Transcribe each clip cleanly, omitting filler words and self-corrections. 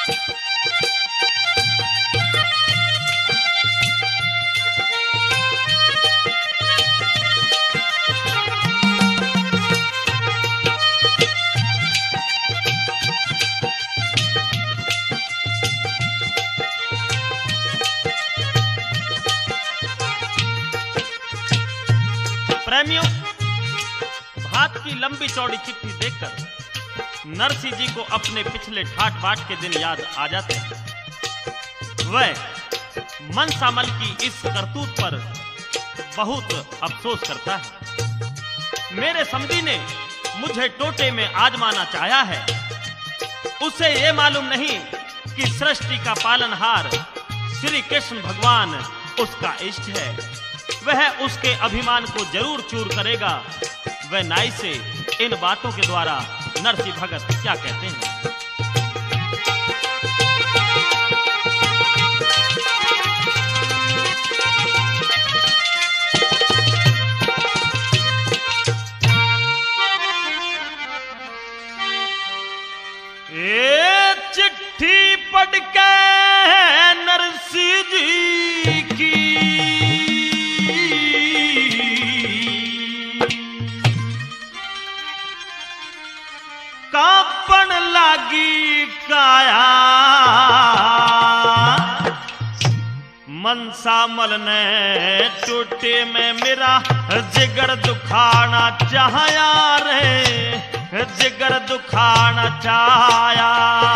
प्रेमियों, भात की लंबी चौड़ी चिट्ठी देखकर नरसी जी को अपने पिछले ठाट बाट के दिन याद आ जाते हैं। वह मनसामल की इस करतूत पर बहुत अफसोस करता है। मेरे समधी ने मुझे टोटे में आजमाना चाहा है। उसे ये मालूम नहीं कि सृष्टि का पालनहार श्री कृष्ण भगवान उसका इष्ट है। वह उसके अभिमान को जरूर चूर करेगा। वह नाई से इन बातों के द्वारा नरसी भगत क्या कहते हैं। ये चिट्ठी पढ़ के नरसी जी की कांपन लागी काया। मनसामल ने टूटे में मेरा जिगर दुखाना चाहया रे, जिगर दुखाना चाहया।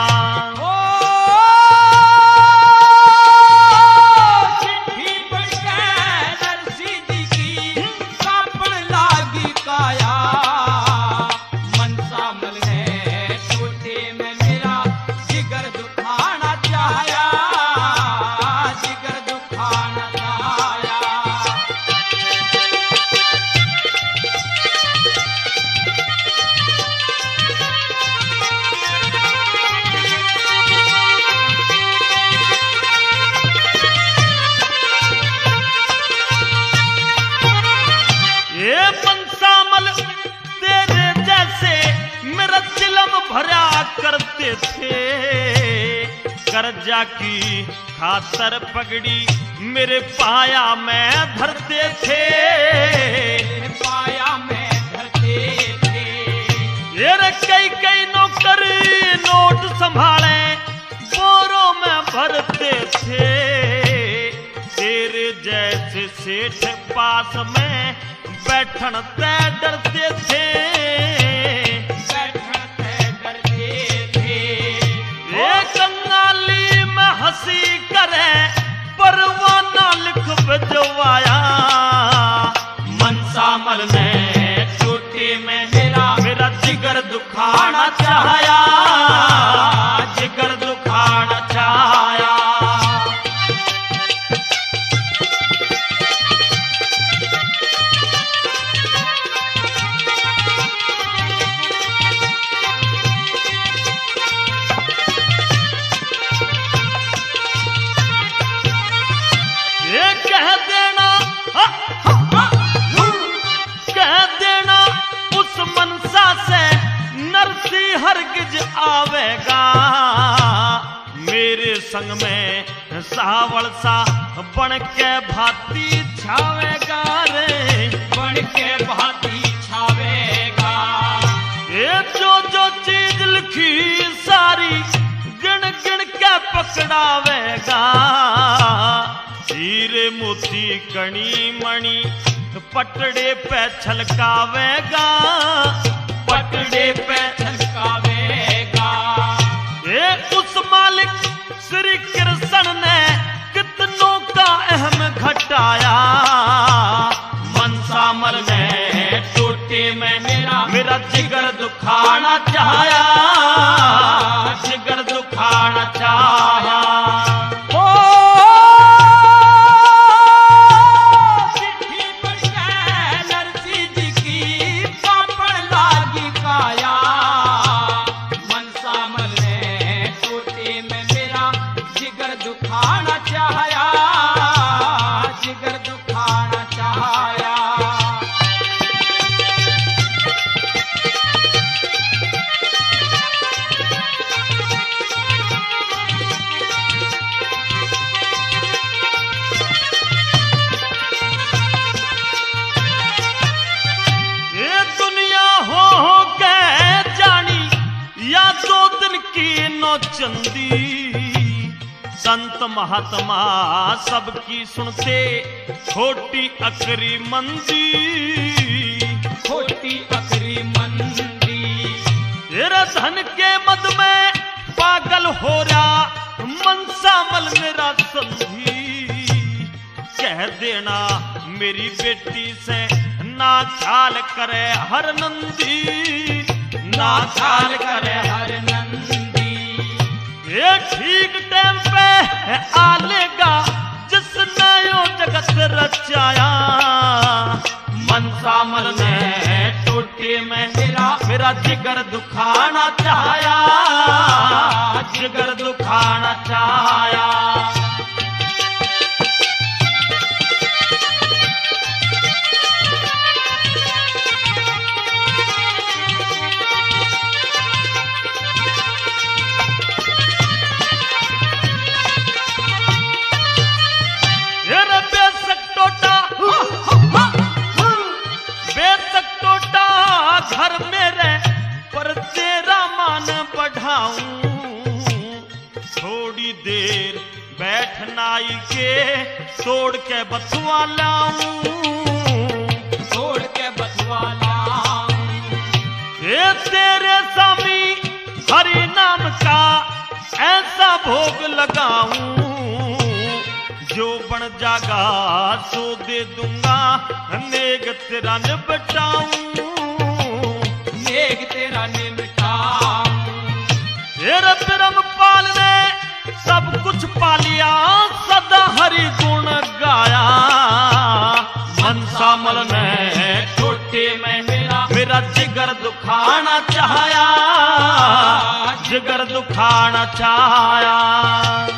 भरा करते थे कर्जा की खातर पगड़ी मेरे पाया में धरते थे, पाया में धरते थे। ये कई कई नौकर नोट संभाले बोरों में भरते थे। तेरे जैसे सेठ पास में बैठन ते डरते थे, कंगाली में हंसी करे परवाना लिख भिजवाया। मनसामल ने टूटे में मेरा जिगर दुखाना चाहया, जिगर दुखाना चाहया। हरगिज आवेगा मेरे संग में सावल सा बन के भांति छावेगा रे, बन के भांति छावेगा। ये जो चीज लिखी सारी गिन गिन के पकड़ावेगा। हीरे मोती कणी मणि पटड़े पे छलकावेगा, पटड़े पे छलकावेगा। ये उस मालिक श्री कृष्ण ने कितनों का अहम घटाया। मनसामल ने टूटे में मेरा जिगर दुखाना चाहया, जिगर दुखाना चाहया। की नौचंदी। संत महात्मा सबकी सुनते खोटी अकरी मंदी। खोटी अकरी मंदी। तेरे धन के मद में पागल हो रहा मनसामल मेरा संधी। कह देना मेरी बेटी से ना ख्याल करे हर नंदी। ना ख्याल करे हर नंदी। ये ठीक टाइम पे आलेगा जिसने यो जगत रचाया। मनसामल ने टोटे में मेरा जिगर दुखाना चाया। जिगर दुखाना चाया। घर मेरे पर तेरा मान बढ़ाऊं। थोड़ी देर बैठनाई के तोड़ के बथुआ लाऊं। तोड़ के बथुआ लाऊं। ये तेरे स्वामी हरि नाम का ऐसा भोग लगाऊं। जो बन जागा सो दे दूंगा नेग तेरा निपटाऊं। नेग तेरा निपटाऊं। तेरे ब्रह्मपाल ने सब कुछ पा लिया सदा हरि गुण गाया। मनसामल ने टोटे में मेरा जिगर दुखाना चाया। जिगर दुखाना चाया।